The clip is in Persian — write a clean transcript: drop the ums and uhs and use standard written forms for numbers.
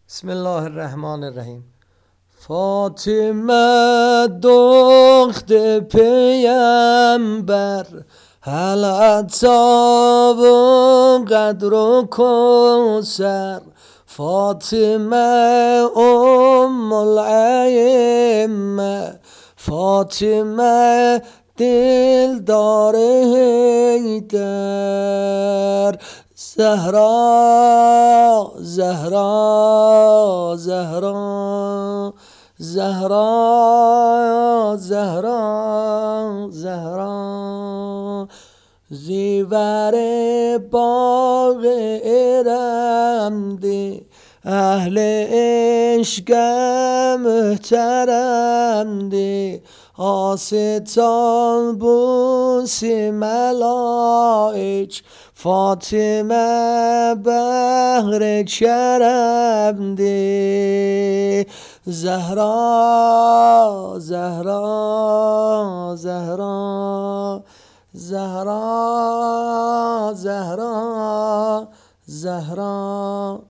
بسم الله الرحمن الرحیم. فاطمه دختر پیامبر، حلتا و قدر و کوثر. فاطمه ام الائمه، فاطمه دلدار حیدر. زهرا زهرا زهرا زهرا زهرا زهرا، زیور باغ ارم ده، اهل عشق محترم ده. آستان بوس ملائک، فاطمه بهر کرم ده. زهرا زهرا زهرا زهرا زهرا زهرا.